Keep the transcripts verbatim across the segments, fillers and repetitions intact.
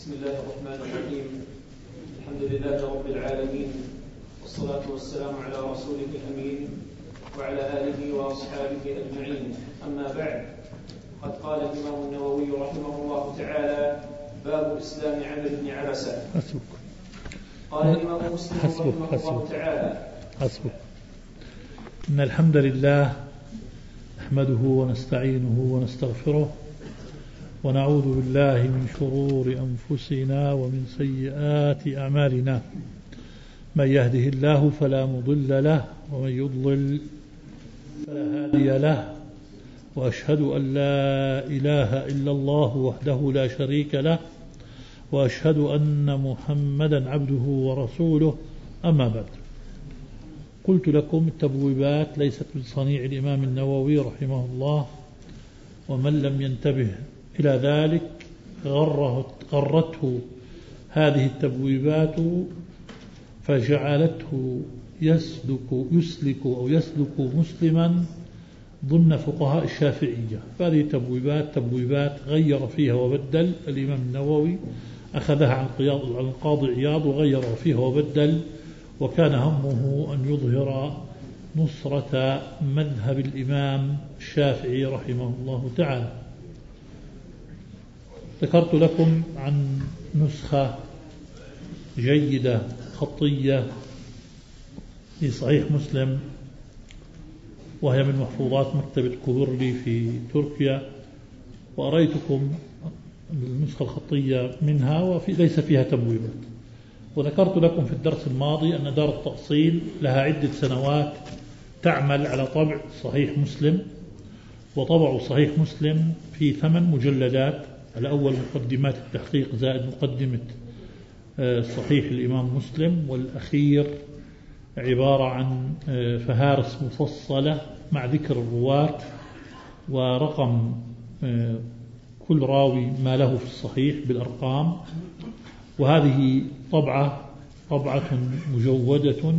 بسم الله الرحمن الرحيم. الحمد لله رب العالمين، والصلاة والسلام على رسوله الأمين وعلى آله وأصحابه أجمعين. أما بعد، قد قال الإمام النووي رحمه الله تعالى: باب إسلام عمرو بن عبسة. قال الإمام مسلم رحمه الله تعالى: حسبك. إن الحمد لله نحمده ونستعينه ونستغفره ونعوذ بالله من شرور أنفسنا ومن سيئات أعمالنا. من يهده الله فلا مضل له ومن يضلل فلا هادي له، وأشهد أن لا إله إلا الله وحده لا شريك له، وأشهد أن محمدا عبده ورسوله. أما بعد، قلت لكم التبويبات ليست من صنيع الإمام النووي رحمه الله، ومن لم ينتبه إلى ذلك غرته هذه التبويبات فجعلته يسلك يسلك أو يسلك مسلما ضمن فقهاء الشافعية. فهذه التبويبات تبويبات غير فيها وبدل الإمام النووي، أخذها عن القاضي عياض وغير فيها وبدل، وكان همه أن يظهر نصرة مذهب الإمام الشافعي رحمه الله تعالى. ذكرت لكم عن نسخة جيدة خطية في صحيح مسلم، وهي من محفوظات مكتبة كوبرلي في تركيا، وأريتكم النسخة الخطية منها وفي ليس فيها تبويبات. وذكرت لكم في الدرس الماضي أن دار التأصيل لها عدة سنوات تعمل على طبع صحيح مسلم، وطبعوا صحيح مسلم في ثمان مجلدات. الأول مقدمات التحقيق زائد مقدمة صحيح الإمام مسلم، والأخير عبارة عن فهارس مفصلة مع ذكر الرواة ورقم كل راوي ما له في الصحيح بالأرقام. وهذه طبعة طبعة مجودة،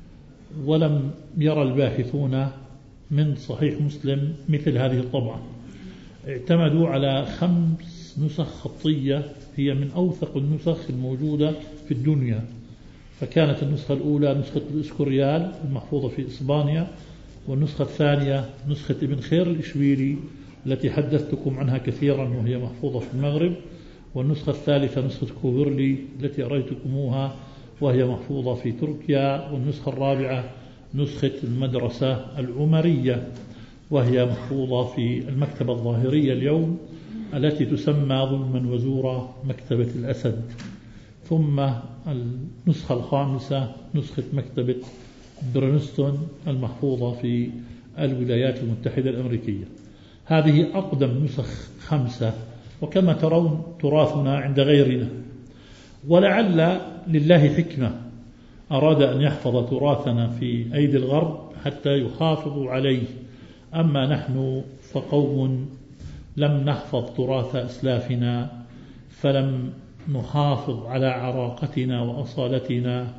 ولم يرى الباحثون من صحيح مسلم مثل هذه الطبعة. اعتمدوا على خمس نسخ خطية هي من أوثق النسخ الموجودة في الدنيا. فكانت النسخة الأولى نسخة الإسكوريال المحفوظة في إسبانيا، والنسخة الثانية نسخة ابن خير الإشبيلي التي حدثتكم عنها كثيرا وهي محفوظة في المغرب، والنسخة الثالثة نسخة كوبرلي التي أريتكموها وهي محفوظة في تركيا، والنسخة الرابعة نسخة المدرسة العمرية وهي محفوظة في المكتبة الظاهرية اليوم التي تسمى ظلما وزورا مكتبة الأسد. ثم النسخة الخامسة نسخة مكتبة برينستون المحفوظة في الولايات المتحدة الأمريكية. هذه أقدم نسخ خمسة، وكما ترون تراثنا عند غيرنا. ولعل لله حكمة أراد أن يحفظ تراثنا في أيدي الغرب حتى يحافظوا عليه. أما نحن فقوم لم نحفظ تراث أسلافنا، فلم نحافظ على عراقتنا وأصالتنا،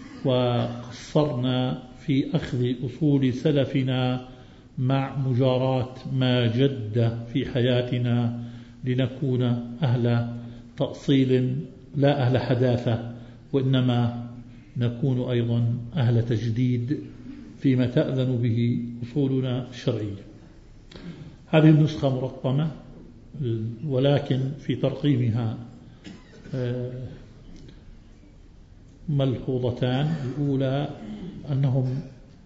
وقصرنا في أخذ أصول سلفنا مع مجاراة ما جد في حياتنا لنكون أهل تأصيل لا أهل حداثة، وإنما نكون أيضا أهل تجديد فيما تأذن به أصولنا الشرعية. هذه النسخة مرقمة، ولكن في ترقيمها ملحوظتان. الأولى أنهم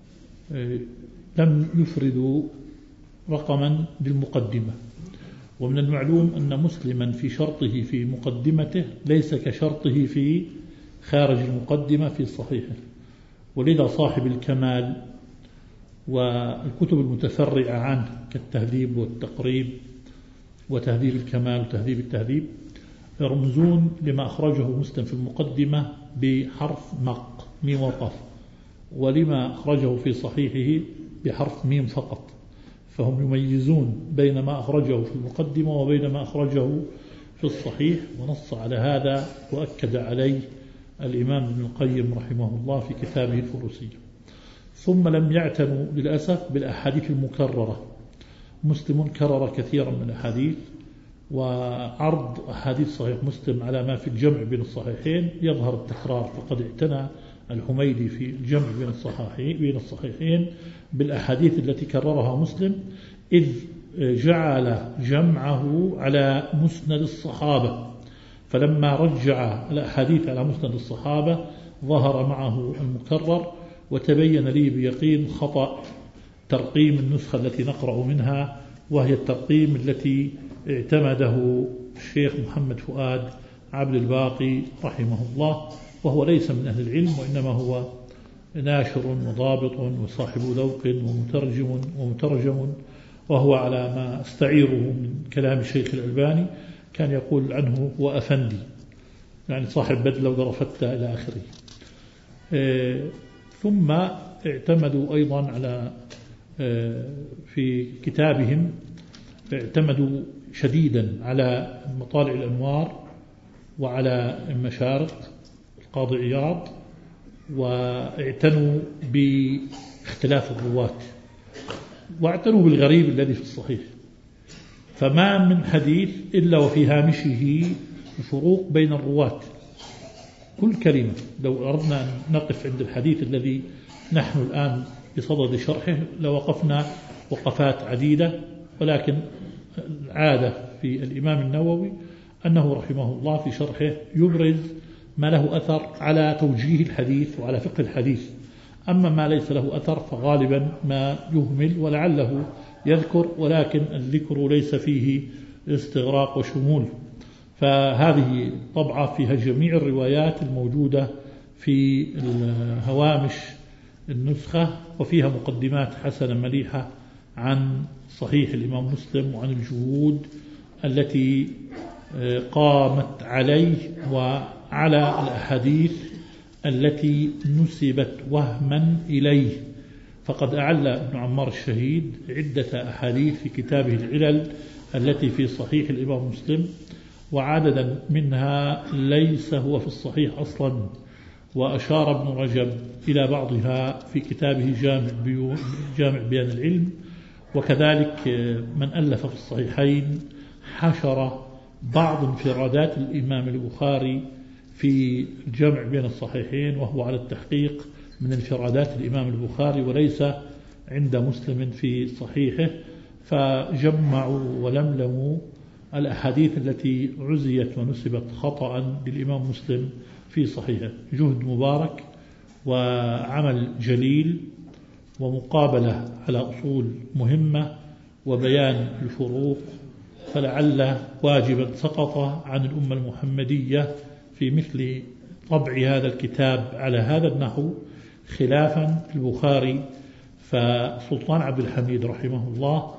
لم يفردوا رقما للمقدمة، ومن المعلوم أن مسلما في شرطه في مقدمته ليس كشرطه في خارج المقدمة في صحيحه. ولذا صاحب الكمال والكتب المتفرعة عنه كالتهذيب والتقريب وتهذيب الكمال وتهذيب التهذيب يرمزون لما أخرجه مسلم في المقدمة بحرف مق ميم وقف، ولما أخرجه في صحيحه بحرف ميم فقط. فهم يميزون بين ما أخرجه في المقدمة وبين ما أخرجه في الصحيح، ونص على هذا وأكد عليه الإمام ابن القيم رحمه الله في كتابه الفروسية. ثم لم يعتنوا للأسف بالأحاديث المكررة. مسلم كرر كثيرا من الأحاديث، وعرض أحاديث صحيح مسلم على ما في الجمع بين الصحيحين يظهر التكرار، فقد اعتنى الحميدي في الجمع بين الصحيحين بين الصحيحين بالأحاديث التي كررها مسلم، إذ جعل جمعه على مسند الصحابة، فلما رجع الأحاديث على مسند الصحابة ظهر معه المكرر، وتبين لي بيقين خطأ ترقيم النسخة التي نقرأ منها، وهي الترقيم التي اعتمده الشيخ محمد فؤاد عبد الباقي رحمه الله، وهو ليس من أهل العلم، وإنما هو ناشر وضابط وصاحب ذوق ومترجم ومترجم، وهو على ما استعيره من كلام الشيخ الألباني كان يقول عنه هو أفندي، يعني صاحب بدلة وغرفتة إلى آخره. اه ثم اعتمدوا أيضا على اه في كتابهم اعتمدوا شديدا على مطالع الأنوار وعلى المشارق القاضي عياض، واعتنوا باختلاف الرواة، واعتنوا بالغريب الذي في الصحيح، فما من حديث إلا وفي هامشه فروق بين الرواة كل كلمة. لو أردنا أن نقف عند الحديث الذي نحن الآن بصدد شرحه لوقفنا وقفات عديدة، ولكن العادة في الإمام النووي أنه رحمه الله في شرحه يبرز ما له أثر على توجيه الحديث وعلى فقه الحديث، أما ما ليس له أثر فغالبا ما يهمل ولعله يذكر، ولكن الذكر ليس فيه استغراق وشمول. فهذه طبعة فيها جميع الروايات الموجودة في هوامش النسخة، وفيها مقدمات حسنة مليحة عن صحيح الإمام مسلم وعن الجهود التي قامت عليه وعلى الأحاديث التي نسبت وهما إليه. فقد أعل ابن عمار الشهيد عدة أحاديث في كتابه العلل التي في صحيح الإمام مسلم، وعددا منها ليس هو في الصحيح أصلا، وأشار ابن رجب إلى بعضها في كتابه جامع, جامع بيان العلم، وكذلك من ألف في الصحيحين حشر بعض انفرادات الإمام البخاري في الجمع بين الصحيحين، وهو على التحقيق من انفرادات الإمام البخاري وليس عند مسلم في صحيحه، فجمعوا ولملموا الأحاديث التي عزيت ونسبت خطأ للإمام مسلم في صحيحه. جهد مبارك وعمل جليل ومقابلة على أصول مهمة وبيان الفروق، فلعل واجبا سقط عن الأمة المحمدية في مثل طبع هذا الكتاب على هذا النحو خلافا البخاري. فسلطان عبد الحميد رحمه الله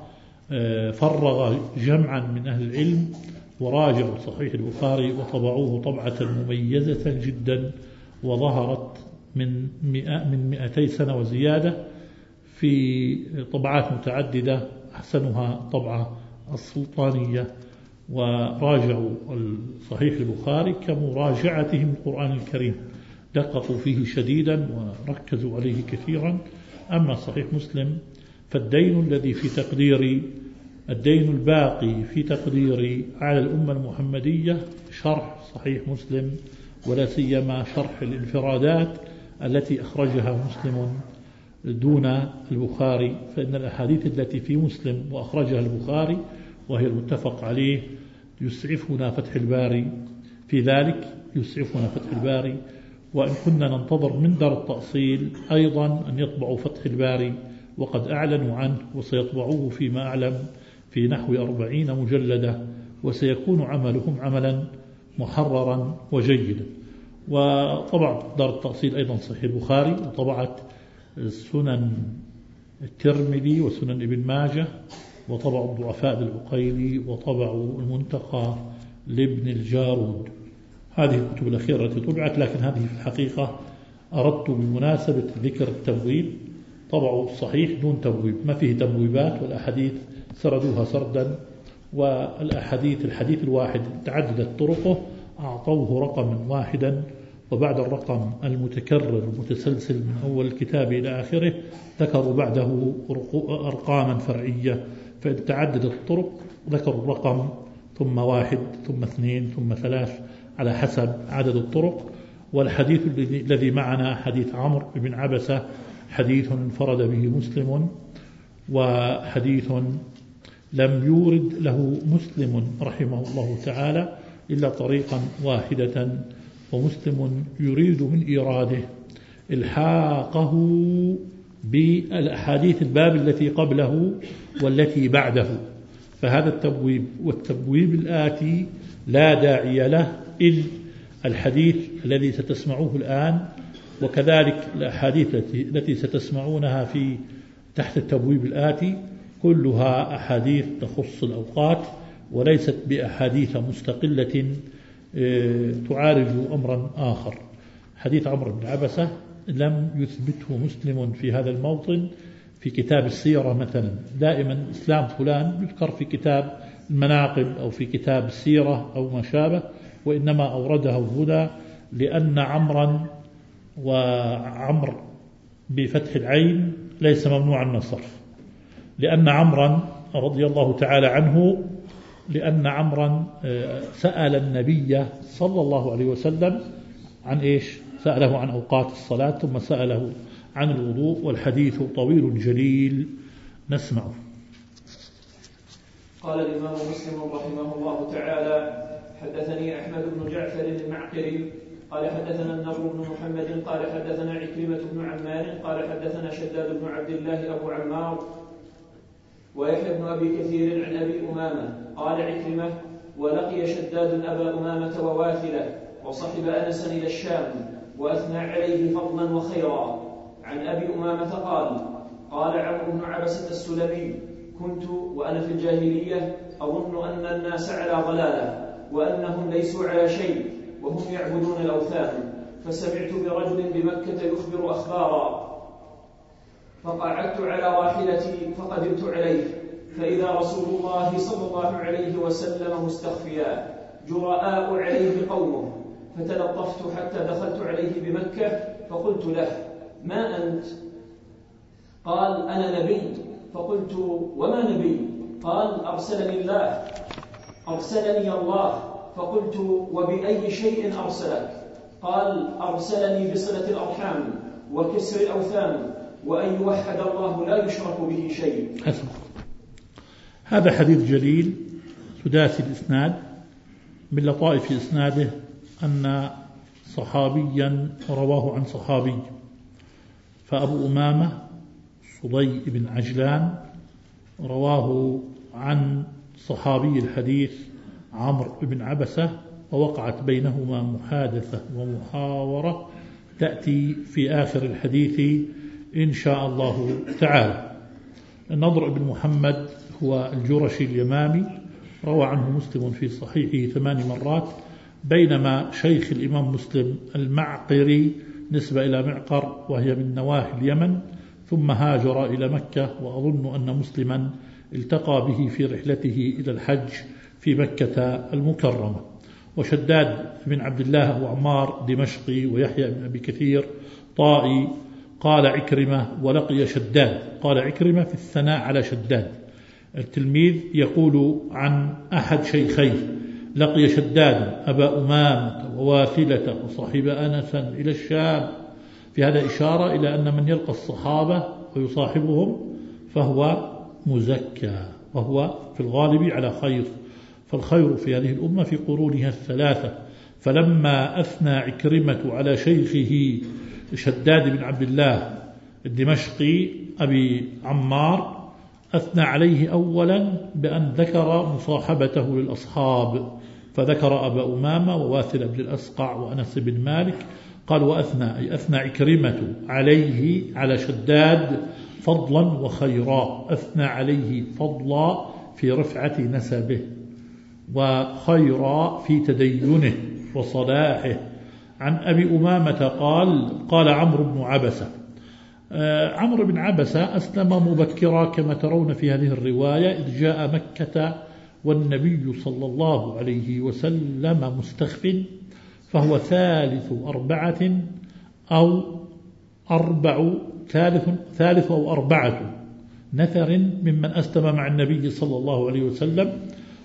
فرغ جمعا من أهل العلم وراجعوا صحيح البخاري وطبعوه طبعة مميزة جدا، وظهرت من من مئتي سنة وزيادة في طبعات متعددة، أحسنها طبعة السلطانية، وراجعوا صحيح البخاري كمراجعتهم القرآن الكريم، دققوا فيه شديدا وركزوا عليه كثيرا. أما صحيح مسلم فالدين الذي في تقديري الدين الباقي في تقديري على الأمة المحمدية شرح صحيح مسلم، ولا سيما شرح الانفرادات التي أخرجها مسلم دون البخاري، فإن الأحاديث التي في مسلم وأخرجها البخاري وهي المتفق عليه يسعفنا فتح الباري في ذلك، يسعفنا فتح الباري. وإن كنا ننتظر من دار التأصيل أيضا أن يطبعوا فتح الباري، وقد أعلنوا عنه وسيطبعوه فيما أعلم في نحو أربعين مجلدة، وسيكون عملهم عملا محررا وجيدا. وطبعت دار التأصيل أيضا صحيح البخاري، وطبعت سنن الترمذي وسنن ابن ماجه، وطبعوا الضعفاء للعقيلي، وطبعوا المنتقى لابن الجارود. هذه الكتب الأخيرة التي طبعت، لكن هذه في الحقيقة أردت بمناسبة ذكر التبويب طبعوا الصحيح دون تبويب، ما فيه تبويبات، والأحاديث سردوها سردا، والأحاديث الحديث الواحد تعددت طرقه أعطوه رقما واحدا، وبعد الرقم المتكرر المتسلسل من أول الكتاب إلى آخره ذكروا بعده أرقاما فرعية، فإن تعددت الطرق ذكروا الرقم ثم واحد ثم اثنين ثم ثلاث على حسب عدد الطرق. والحديث الذي معنا حديث عمرو بن عبسة حديث انفرد به مسلم، وحديث لم يورد له مسلم رحمه الله تعالى إلا طريقا واحدة، ومسلم يريد من إيراده الحاقه بالأحاديث الباب التي قبله والتي بعده، فهذا التبويب والتبويب الآتي لا داعي له إلا الحديث الذي ستسمعوه الآن، وكذلك الأحاديث التي ستسمعونها في تحت التبويب الآتي كلها أحاديث تخص الأوقات، وليست بأحاديث مستقلة تعالج أمرا آخر. حديث عمرو بن عبسة لم يثبته مسلم في هذا الموطن في كتاب السيرة مثلا. دائما إسلام فلان يذكر في كتاب المناقب أو في كتاب السيرة أو ما شابه، وإنما أورده هنا لأن عمرا وعمر بفتح العين ليس ممنوعا من الصرف، لأن عمرا رضي الله تعالى عنه لأن عمرا سأل النبي صلى الله عليه وسلم عن إيش؟ سأله عن أوقات الصلاة ثم سأله عن الوضوء، والحديث طويل جليل نسمعه. قال الإمام مسلم رحمه الله تعالى: حدثني أحمد بن جعفر المعقري قال حدثنا النضر بن محمد قال حدثنا عكرمة بن عمار قال حدثنا شداد بن عبد الله أبو عمار ويحيى بن أبي كثير عن أبي أمامة قال عكرمة: ولقي شداد أبا أمامة وواثلة وصحب أنسا إلى الشام وأثنى عليه فضلا وخيرا. عن أبي أمامة قال: قال عمرو بن عبسة السلمي: كنت وأنا في الجاهلية أظن أن الناس على ضلالة وأنهم ليسوا على شيء وهم يعبدون الأوثان، فسمعت برجل بمكة يخبر أخبارا، فقعدت على راحلتي فقدمت عليه، فإذا رسول الله صلى الله عليه وسلم مستخفيا جراء عليه قومه، فتلطفت حتى دخلت عليه بمكة فقلت له: ما أنت؟ قال: أنا نبي. فقلت: وما نبي؟ قال: أرسلني الله أرسلني الله. فقلت: وبأي شيء أرسلك؟ قال: أرسلني بصلة الأرحام وكسر الأوثان وأن يوحد الله لا يشرك به شيء. حسن. هذا حديث جليل سداسي الإسناد. من لطائف إسناده أن صحابيا رواه عن صحابي، فأبو أمامة صدي بن عجلان رواه عن صحابي الحديث عمرو بن عبسة، ووقعت بينهما محادثة ومحاورة تأتي في آخر الحديث إن شاء الله تعالى. النضر بن محمد هو الجرشي اليمامي، روى عنه مسلم في صحيحه ثمان مرات، بينما شيخ الإمام مسلم المعقري نسبة إلى معقر وهي من نواحي اليمن، ثم هاجر إلى مكة، وأظن أن مسلما التقى به في رحلته إلى الحج في مكة المكرمة. وشداد بن عبد الله أبو عمار دمشقي، ويحيى بن أبي كثير طائي. قال عكرمة: ولقي شداد. قال عكرمة في الثناء على شداد، التلميذ يقول عن أحد شيخيه: لقي شداد أبا أمامة وواثلة وصحب أنسا إلى الشام. في هذا إشارة إلى أن من يلقى الصحابة ويصاحبهم فهو مزكى، وهو في الغالب على خير، فالخير في هذه الأمة في قرونها الثلاثة. فلما أثنى عكرمة على شيخه شداد بن عبد الله الدمشقي أبي عمار، أثنى عليه أولا بأن ذكر مصاحبته للأصحاب، فذكر أبا أمامة وواثل بن الأسقع وأنس بن مالك. قال: وأثنى أي أثنى عكرمة عليه على شداد فضلا وخيرا، أثنى عليه فضلا في رفعة نسبه، وخيرا في تدينه وصلاحه. عن أبي أمامة قال: قال عمرو بن عبسة. آه عمرو بن عبسة أسلم مبكرا كما ترون في هذه الرواية، إذ جاء مكة والنبي صلى الله عليه وسلم مستخف، فهو ثالث أربعة أو أربع ثالث, ثالث أو أربعة نفر ممن أسلم مع النبي صلى الله عليه وسلم،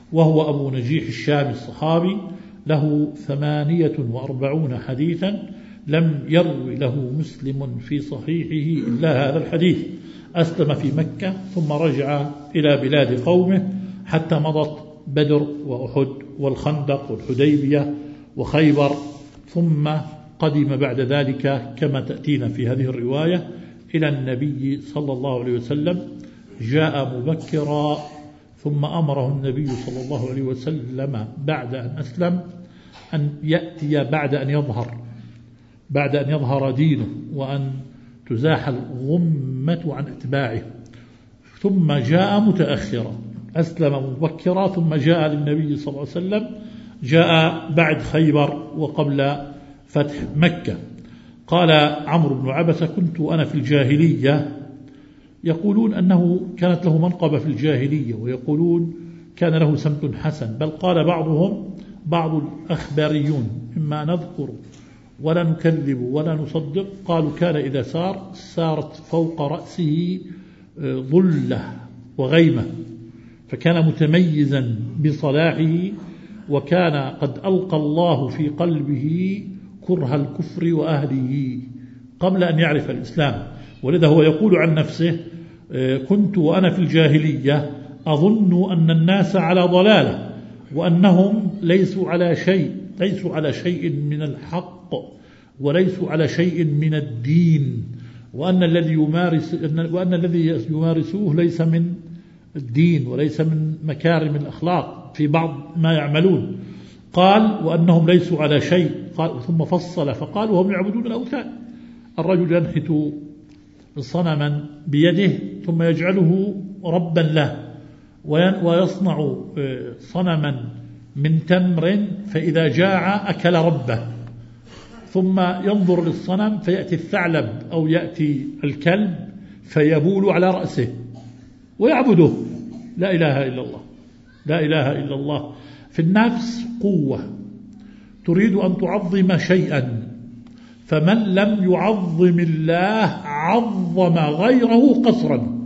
وهو أبو نجيح الشامي الصحابي، له ثمانية وأربعون حديثا لم يروي له مسلم في صحيحه إلا هذا الحديث. أسلم في مكة ثم رجع إلى بلاد قومه حتى مضت بدر وأحد والخندق والحديبية وخيبر، ثم قدم بعد ذلك كما تأتينا في هذه الرواية إلى النبي صلى الله عليه وسلم. جاء مبكرا ثم أمره النبي صلى الله عليه وسلم بعد أن أسلم أن يأتي بعد أن يظهر بعد أن يظهر دينه وأن تزاح الغمة عن أتباعه، ثم جاء متأخرا. أسلم مبكرا ثم جاء للنبي صلى الله عليه وسلم، جاء بعد خيبر وقبل فتح مكة. قال عمرو بن عبسة: كنت أنا في الجاهلية. يقولون أنه كانت له منقبة في الجاهلية، ويقولون كان له سمت حسن، بل قال بعضهم بعض الأخباريون مما نذكر ولا نكذب ولا نصدق، قالوا كان إذا سار سارت فوق رأسه ظلة وغيمة، فكان متميزا بصلاحه، وكان قد ألقى الله في قلبه كره الكفر وأهله قبل أن يعرف الإسلام. ولذا هو يقول عن نفسه: كنت وأنا في الجاهلية أظن أن الناس على ضلالة وأنهم ليسوا على شيء ليسوا على شيء من الحق وليسوا على شيء من الدين، وأن الذي يمارس وأن الذي يمارسوه ليس من الدين وليس من مكارم الأخلاق في بعض ما يعملون. قال: وأنهم ليسوا على شيء. قال ثم فصل فقال: وهم يعبدون الأوثان. الرجل ينحت صنما بيده ثم يجعله ربا له، ويصنع صنما من تمر فإذا جاع أكل ربه، ثم ينظر للصنم فيأتي الثعلب أو يأتي الكلب فيبول على رأسه ويعبده. لا إله إلا الله، لا إله إلا الله. في النفس قوة تريد أن تعظم شيئا، فمن لم يعظم الله عظم غيره قصرا.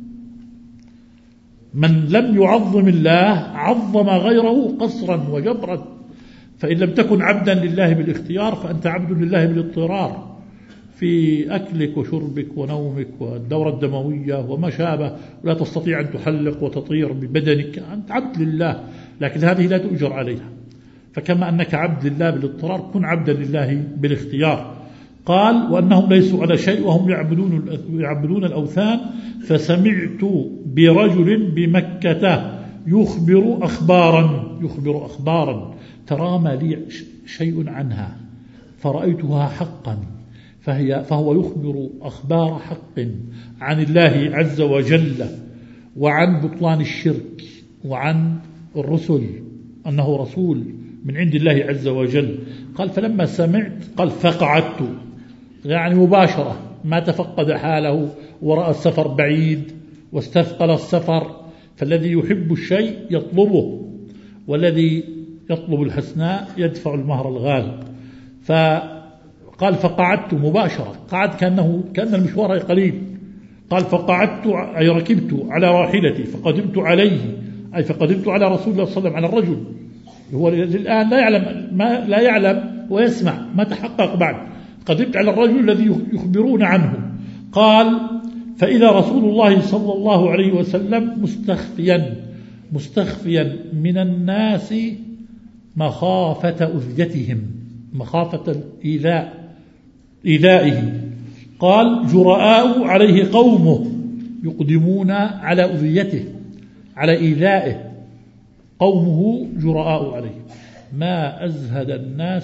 من لم يعظم الله عظم غيره قصرا وجبرا. فإن لم تكن عبدا لله بالاختيار فأنت عبد لله بالاضطرار في أكلك وشربك ونومك والدورة الدموية وما شابه، ولا تستطيع أن تحلق وتطير ببدنك، أنت عبد لله، لكن هذه لا تؤجر عليها. فكما أنك عبد لله بالاضطرار كن عبدا لله بالاختيار. قال: وأنهم ليسوا على شيء وهم يعبدون يعبدون الأوثان، فسمعت برجل بمكة يخبر أخبارا يخبر أخبارا ترامى لي شيء عنها فرأيتها حقا، فهي فهو يخبر أخبار حق عن الله عز وجل وعن بطلان الشرك وعن الرسل، أنه رسول من عند الله عز وجل. قال: فلما سمعت قال فقعدت، يعني مباشرة، ما تفقد حاله ورأى السفر بعيد واستثقل السفر. فالذي يحب الشيء يطلبه، والذي يطلب الحسناء يدفع المهر الغالي. فقال: فقعدت مباشرة، قعد كأنه كأن المشوار قليل. قال: فقعدت أي ركبت على راحلتي فقدمت عليه، أي فقدمت على رسول الله صلى الله عليه وسلم، على الرجل. هو الآن لا يعلم ما لا يعلم ويسمع، ما تحقق بعد. قدمت على الرجل الذي يخبرون عنه. قال: فإذا رسول الله صلى الله عليه وسلم مستخفيا مستخفيا من الناس مخافة أذيتهم، مخافة الإيذاء إيذائه. قال: جراء عليه قومه يقدمون على أذيته، على إيذائه، قومه جراء عليه. ما أزهد الناس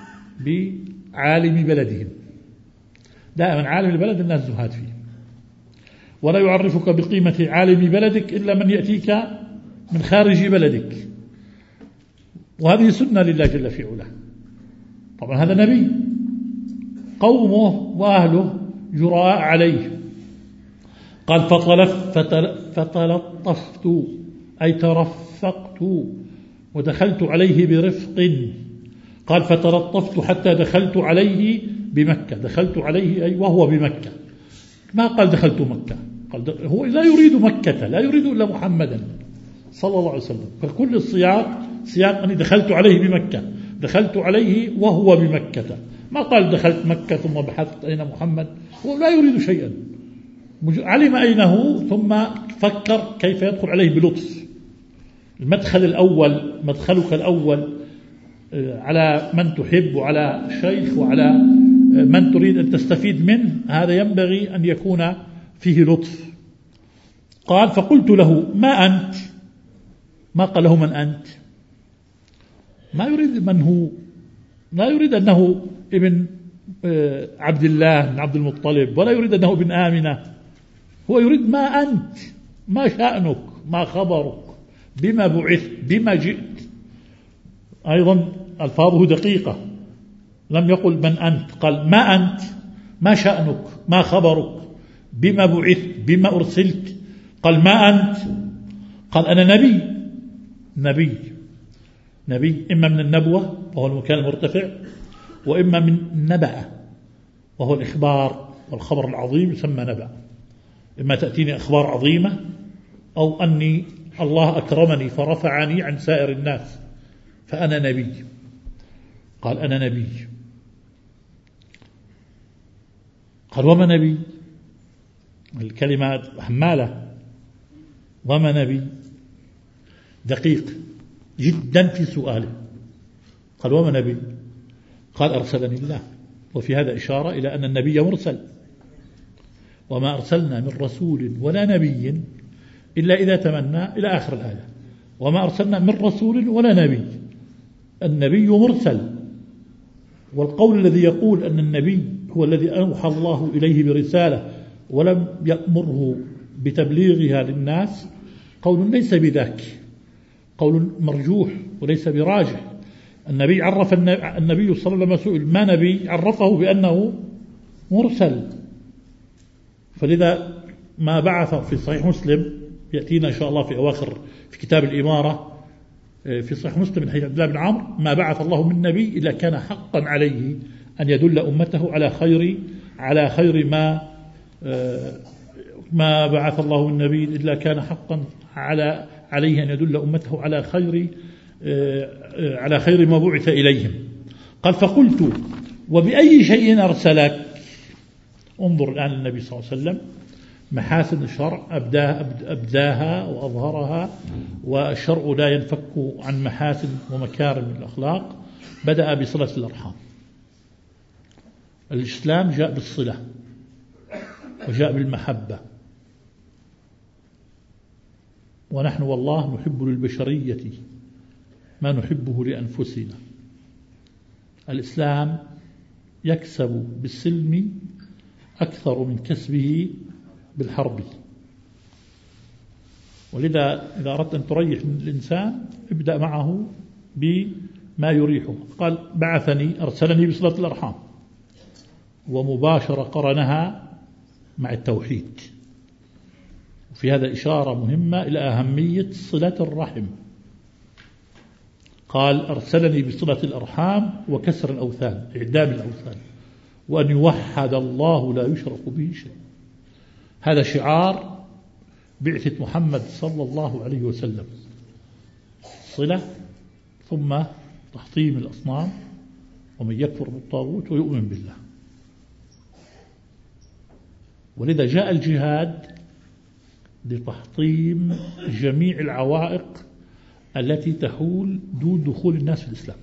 بعالم بلدهم. دائما عالم البلد الناس زهاد فيه، ولا يعرفك بقيمة عالم بلدك إلا من يأتيك من خارج بلدك، وهذه سنة لله جل في علاه. طبعا هذا نبي، قومه وأهله جراء عليه. قال: فتلطفت أي ترفقت ودخلت عليه برفق. قال: فتلطفت حتى دخلت عليه بمكة، دخلت عليه أي وهو بمكة، ما قال دخلت مكة، قال هو لا يريد مكة، لا يريد إلا محمدا صلى الله عليه وسلم. فكل السياق سياق أني دخلت عليه بمكة، دخلت عليه وهو بمكة، ما قال دخلت مكة ثم بحثت أين محمد، هو لا يريد شيئا، علم أين هو ثم فكر كيف يدخل عليه بلطف. المدخل الأول مدخلك الأول على من تحب وعلى شيخ وعلى من تريد أن تستفيد منه، هذا ينبغي أن يكون فيه لطف. قال فقلت له ما أنت، ما قال له من أنت، ما يريد من هو، لا يريد أنه ابن عبد الله بن عبد المطلب، ولا يريد أنه ابن آمنة، هو يريد ما أنت، ما شأنك، ما خبرك، بما بعثت، بما جئت. أيضا ألفاظه دقيقة، لم يقل من أنت، قال ما أنت، ما شأنك، ما خبرك، بما بعثت، بما أرسلت. قال ما أنت، قال أنا نبي، نبي نبي إما من النبوة وهو المكان المرتفع، وإما من نبأ وهو الإخبار والخبر العظيم يسمى نبأ. إما تأتيني أخبار عظيمة، أو أني الله أكرمني فرفعني عن سائر الناس فأنا نبي. قال أنا نبي. قال وما نبي، الكلمات حمالة، وما نبي، دقيق جدا في سؤاله. قال وما نبي، قال أرسلني الله. وفي هذا إشارة إلى أن النبي مرسل، وما أرسلنا من رسول ولا نبي إلا إذا تمنى، إلى آخر الآية. وما أرسلنا من رسول ولا نبي، النبي مرسل. والقول الذي يقول أن النبي هو الذي أوحى الله إليه برسالة ولم يأمره بتبليغها للناس قول ليس بذاك، قول مرجوح وليس براجح. النبي عرف النبي صلى الله عليه وسلم سئل ما نبي، عرفه بأنه مرسل. فلذا ما بعث في صحيح مسلم، يأتينا إن شاء الله في أواخر في كتاب الإمارة في صحيح مسلم من حديث عبد الله بن عمرو، ما بعث الله من نبي إلا كان حقا عليه أن يدل أمته على خير على خير ما ما بعث الله من نبي إلا كان حقا على عليه أن يدل أمته على خير على خير ما بعث إليهم. قال فقلت وبأي شيء أرسلك. انظر الآن النبي صلى الله عليه وسلم محاسن الشرع أبداها, أبداها وأظهرها، والشرع لا ينفك عن محاسن ومكارم الأخلاق. بدأ بصلة الأرحام. الإسلام جاء بالصلة وجاء بالمحبة، ونحن والله نحب للبشرية ما نحبه لأنفسنا. الإسلام يكسب بالسلم أكثر من كسبه بالحرب. ولذا إذا أردت أن تريح الإنسان ابدأ معه بما يريحه. قال بعثني أرسلني بصلة الأرحام، ومباشرة قرنها مع التوحيد. وفي هذا إشارة مهمة إلى أهمية صلة الرحم. قال أرسلني بصلة الأرحام وكسر الأوثان، إعدام الأوثان، وأن يوحد الله لا يشرك به شيء. هذا شعار بعثة محمد صلى الله عليه وسلم، صلة ثم تحطيم الأصنام، ومن يكفر بالطاغوت ويؤمن بالله. ولذا جاء الجهاد لتحطيم جميع العوائق التي تحول دون دخول الناس في الإسلام.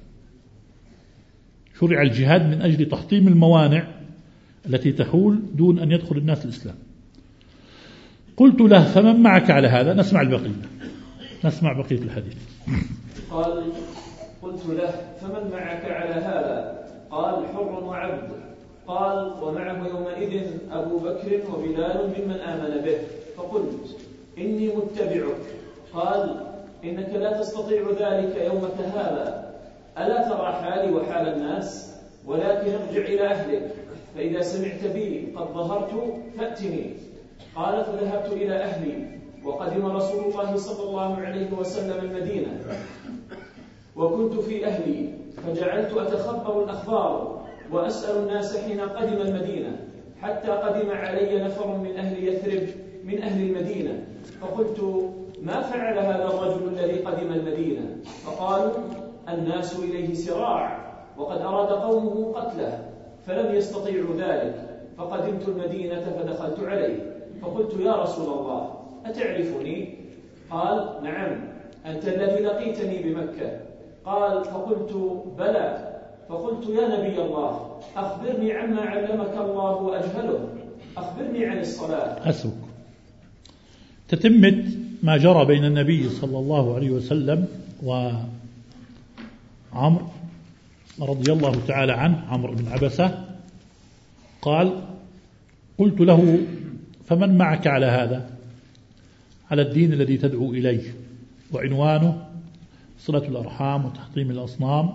شرع الجهاد من أجل تحطيم الموانع التي تحول دون أن يدخل الناس في الإسلام. قلت له فمن معك على هذا؟ نسمع البقية، نسمع بقية الحديث. قال قلت له فمن معك على هذا؟ قال حر وعبد. قال ومعه يومئذ أبو بكر وبلال ممن آمن به. فقلت إني متبعك. قال إنك لا تستطيع ذلك يومك هذا، ألا ترى حالي وحال الناس؟ ولكن ارجع إلى أهلك، فإذا سمعت بي قد ظهرت فأتني. قال فذهبت إلى أهلي، وقدم رسول الله صلى الله عليه وسلم المدينة، وكنت في أهلي، فجعلت أتخبر الأخبار وأسأل الناس حين قدم المدينة، حتى قدم علي نفر من أهل يثرب من أهل المدينة، فقلت ما فعل هذا الرجل الذي قدم المدينة؟ فقالوا الناس إليه سراع وقد أراد قومه قتله فلم يستطيعوا ذلك، فقدمت المدينة فدخلت عليه فقلت يا رسول الله أتعرفني؟ قال نعم، أنت الذي لقيتني بمكة. قال فقلت بلى. فقلت يا نبي الله أخبرني عما علمك الله وأجهله، أخبرني عن الصلاة. حسبك. تتمت ما جرى بين النبي صلى الله عليه وسلم وعمرو رضي الله تعالى عنه، عمرو بن عبسة. قال قلت له فمن معك على هذا، على الدين الذي تدعو إليه، وعنوانه صلة الأرحام وتحطيم الأصنام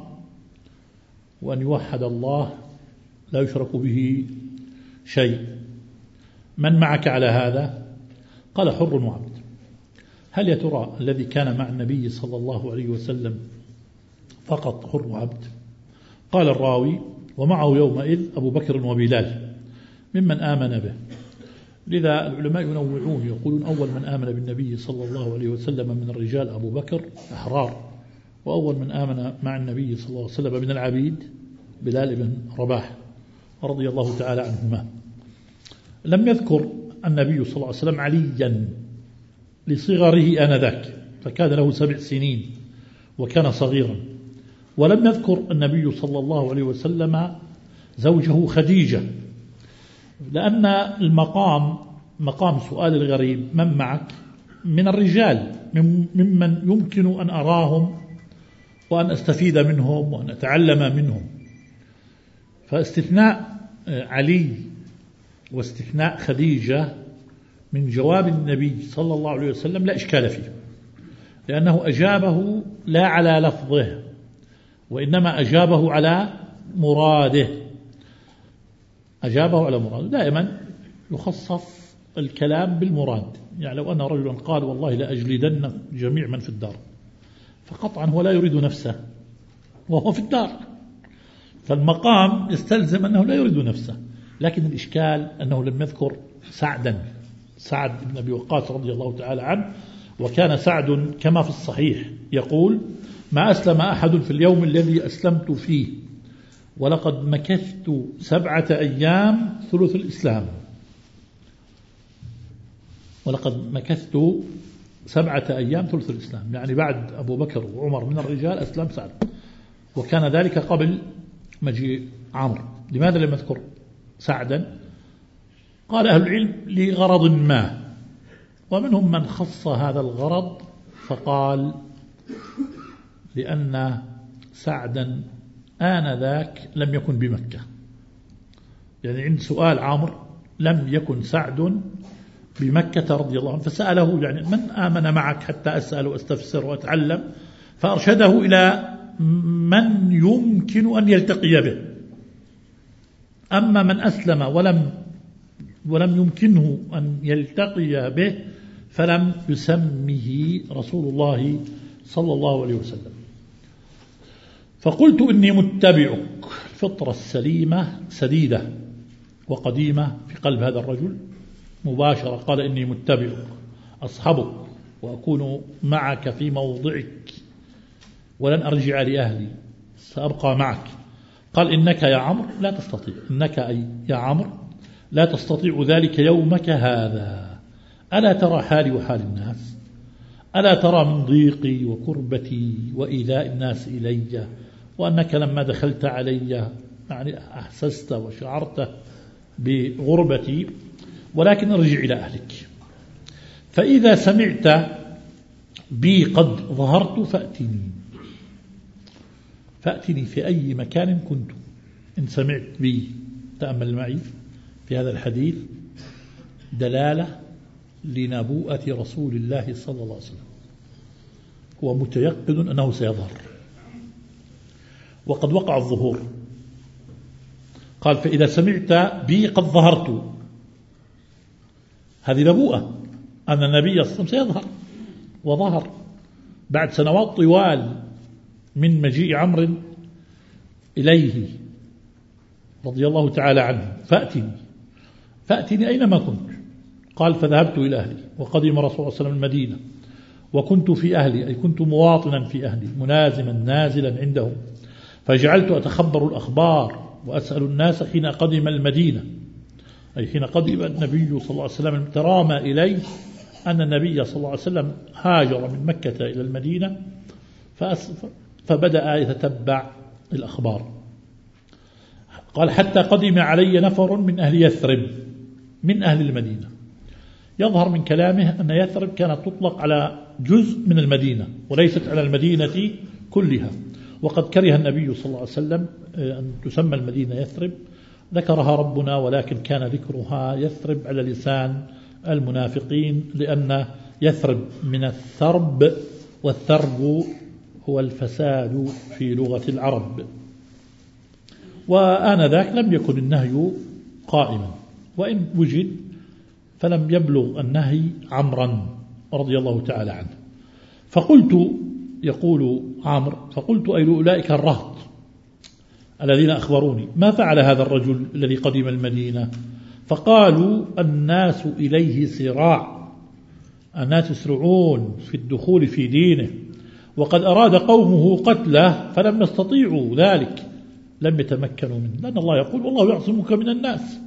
وأن يوحد الله لا يشرك به شيء، من معك على هذا؟ قال حر وعبد. هل يا ترى الذي كان مع النبي صلى الله عليه وسلم فقط حر وعبد؟ قال الراوي ومعه يومئذ أبو بكر وبلال ممن آمن به. لذا العلماء ينوعون، يقولون أول من آمن بالنبي صلى الله عليه وسلم من الرجال أبو بكر أحرار، وأول من آمن مع النبي صلى الله عليه وسلم من العبيد بلال بن رباح رضي الله تعالى عنهما. لم يذكر النبي صلى الله عليه وسلم عليا لصغره آنذاك، فكان له سبع سنين وكان صغيرا. ولم يذكر النبي صلى الله عليه وسلم زوجه خديجة، لأن المقام مقام سؤال الغريب من معك من الرجال ممن يمكن أن أراهم وأن أستفيد منهم وأن أتعلم منهم. فاستثناء علي واستثناء خديجة من جواب النبي صلى الله عليه وسلم لا إشكال فيه، لأنه أجابه لا على لفظه وإنما أجابه على مراده، أجابه على مراده. دائما يخصص الكلام بالمراد، يعني لو أن رجلا قال والله لا أجلدن جميع من في الدار، فقطعا هو لا يريد نفسه وهو في الدار، فالمقام يستلزم أنه لا يريد نفسه. لكن الإشكال أنه لم يذكر سعدا، سعد بن أبي وقاص رضي الله تعالى عنه. وكان سعد كما في الصحيح يقول ما أسلم أحد في اليوم الذي أسلمت فيه ولقد مكثت سبعة أيام ثلث الإسلام، ولقد مكثت سبعة أيام ثلث الإسلام، يعني بعد أبو بكر وعمر من الرجال أسلم سعد، وكان ذلك قبل مجيء عمرو. لماذا لم يذكر سعدا؟ قال أهل العلم لغرض ما، ومنهم من خص هذا الغرض فقال لأن سعدا آنذاك لم يكن بمكة، يعني عند سؤال عمرو لم يكن سعد بمكة رضي الله عنه، فسأله يعني من آمن معك حتى أسأل وأستفسر وأتعلم، فأرشده إلى من يمكن أن يلتقي به. أما من أسلم ولم ولم يمكنه أن يلتقي به فلم يسمه رسول الله صلى الله عليه وسلم. فقلت إني متبعك. الفطرة السليمة سديدة وقديمة في قلب هذا الرجل مباشرة، قال إني متبعك أصحبك وأكون معك في موضعك ولن أرجع لأهلي، سأبقى معك. قال إنك يا عمرو لا تستطيع، إنك أي يا عمرو لا تستطيع ذلك يومك هذا، ألا ترى حالي وحال الناس؟ ألا ترى من ضيقي وكربتي وإيذاء الناس إلي، وأنك لما دخلت علي يعني أحسست وشعرت بغربتي، ولكن ارجع إلى أهلك، فإذا سمعت بي قد ظهرت فأتني، فأتني في أي مكان كنت. إن سمعت بي، تأمل معي في هذا الحديث دلالة لنبوءة رسول الله صلى الله عليه وسلم، هو متيقن أنه سيظهر وقد وقع الظهور. قال فإذا سمعت بي قد ظهرت، هذه نبوءة أن النبي صلى الله عليه وسلم سيظهر، وظهر بعد سنوات طوال من مجيء عمرو إليه رضي الله تعالى عنه. فأتني فأتني أينما كنت. قال فذهبت إلى أهلي، وقدم رسول الله صلى الله عليه وسلم المدينة وكنت في أهلي، أي كنت مواطنا في أهلي منازما نازلا عندهم، فجعلت أتخبر الأخبار وأسأل الناس حين قدم المدينة، أي حين قدم النبي صلى الله عليه وسلم، ترامى إليه أن النبي صلى الله عليه وسلم هاجر من مكة إلى المدينة، فبدأ يتتبع الأخبار. قال حتى قدم علي نفر من أهل يثرب من أهل المدينة. يظهر من كلامه أن يثرب كانت تطلق على جزء من المدينة وليست على المدينة كلها، وقد كره النبي صلى الله عليه وسلم أن تسمى المدينة يثرب، ذكرها ربنا ولكن كان ذكرها يثرب على لسان المنافقين، لأن يثرب من الثرب، والثرب هو الفساد في لغة العرب. وآنذاك لم يكن النهي قائما، وإن وجد فلم يبلغ النهي عمرا رضي الله تعالى عنه. فقلت، يقول عمرو، فقلت أي أولئك الرهط الذين أخبروني ما فعل هذا الرجل الذي قدم المدينة؟ فقالوا الناس إليه سراع، الناس يسرعون في الدخول في دينه، وقد أراد قومه قتله فلم يستطيعوا ذلك، لم يتمكنوا منه، لأن الله يقول والله يعصمك من الناس،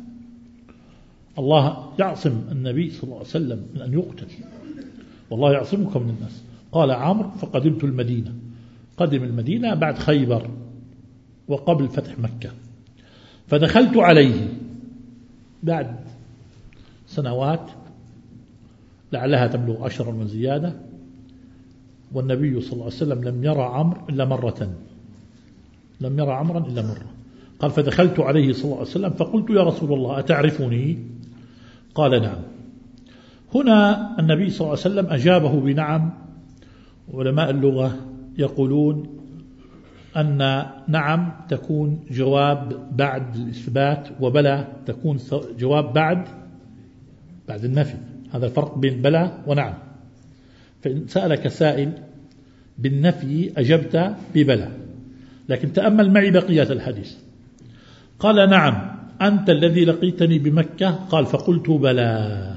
الله يعصم النبي صلى الله عليه وسلم من أن يقتل، والله يعصمك من الناس. قال عمرو فقدمت المدينة، قدم المدينة بعد خيبر وقبل فتح مكة، فدخلت عليه بعد سنوات لعلها تبلغ عشرا وزيادة، والنبي صلى الله عليه وسلم لم يرى عمرو إلا مرة، لم يرى عمرا إلا مرة. قال فدخلت عليه صلى الله عليه وسلم فقلت يا رسول الله أتعرفني؟ قال نعم. هنا النبي صلى الله عليه وسلم أجابه بنعم. علماء اللغة يقولون أن نعم تكون جواب بعد الإثبات، وبلا تكون جواب بعد بعد النفي، هذا الفرق بين بلا ونعم. فإن سألك سائل بالنفي أجبت ببلا، لكن تأمل معي بقية الحديث. قال نعم أنت الذي لقيتني بمكة؟ قال فقلت بلى.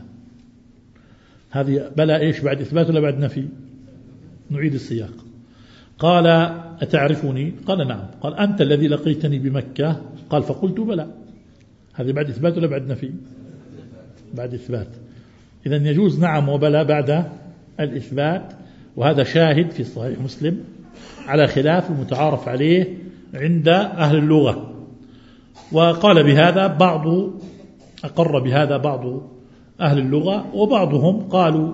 هذه بلى إيش، بعد إثبات ولا بعد نفي؟ نعيد السياق. قال أتعرفني؟ قال نعم. قال أنت الذي لقيتني بمكة؟ قال فقلت بلى. هذه بعد إثبات ولا بعد نفي؟ بعد إثبات. إذن يجوز نعم وبلى بعد الإثبات، وهذا شاهد في صحيح مسلم على خلاف المتعارف عليه عند أهل اللغة. وقال بهذا بعض، أقر بهذا بعض أهل اللغة، وبعضهم قالوا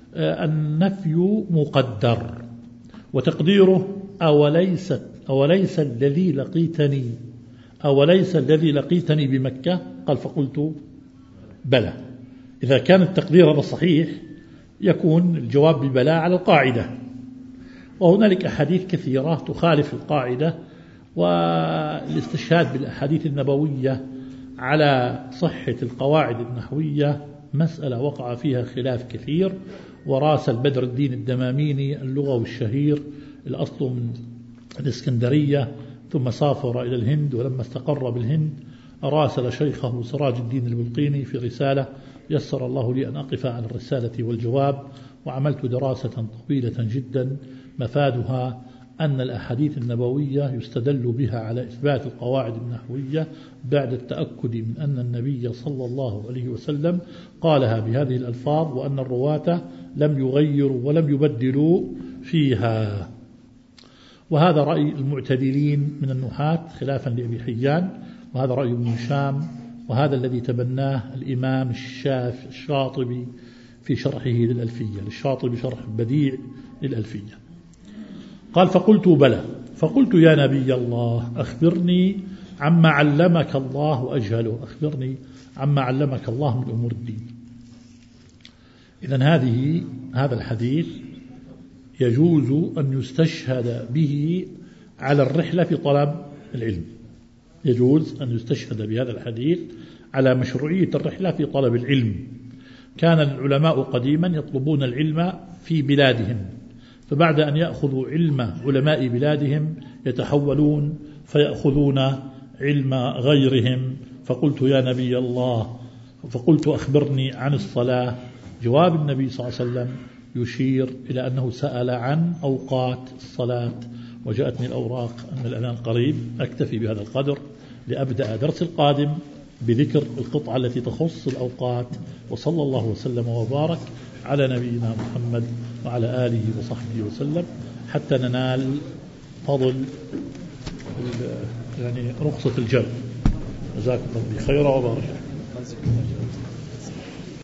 النفي مقدر، وتقديره أوليس أوليس الذي لقيتني أوليس الذي لقيتني بمكة؟ قال فقلت بلى. إذا كان التقدير هذا صحيح يكون الجواب ببلى على القاعدة، وهنالك أحاديث كثيرة تخالف القاعدة، والاستشهاد بالأحاديث النبوية على صحة القواعد النحوية مسألة وقع فيها خلاف كثير. وراسل بدر الدين الدماميني اللغوي الشهير الأصل من الإسكندرية ثم سافر إلى الهند، ولما استقر بالهند أراسل شيخه سراج الدين البلقيني في رسالة، يسر الله لي أن أقف على الرسالة والجواب، وعملت دراسة طويلة جدا مفادها أن الأحاديث النبوية يستدل بها على إثبات القواعد النحوية بعد التأكد من أن النبي صلى الله عليه وسلم قالها بهذه الألفاظ، وأن الرواة لم يغيروا ولم يبدلوا فيها. وهذا رأي المعتدلين من النحاة خلافا لأبي حيان، وهذا رأي ابن هشام، وهذا الذي تبناه الإمام الشاف الشاطبي في شرحه للألفية، للشاطبي شرح بديع للألفية. قال فقلت بلى. فقلت يا نبي الله أخبرني عما علمك الله وأجهله، أخبرني عما علمك الله من أمور الدين. إذن هذه هذا الحديث يجوز أن يستشهد به على الرحلة في طلب العلم، يجوز أن يستشهد بهذا الحديث على مشروعية الرحلة في طلب العلم. كان العلماء قديما يطلبون العلم في بلادهم، فبعد أن يأخذوا علم علماء بلادهم يتحولون فيأخذون علم غيرهم. فقلت يا نبي الله، فقلت أخبرني عن الصلاة. جواب النبي صلى الله عليه وسلم يشير إلى أنه سأل عن أوقات الصلاة، وجاءتني الأوراق أن الأذان قريب. أكتفي بهذا القدر لأبدأ درس القادم بذكر القطعة التي تخص الأوقات. وصلى الله وسلم وبارك على نبينا محمد وعلى آله وصحبه وسلم حتى ننال فضل يعني رخصة الجر. جزاكم الله خيرا وبارك.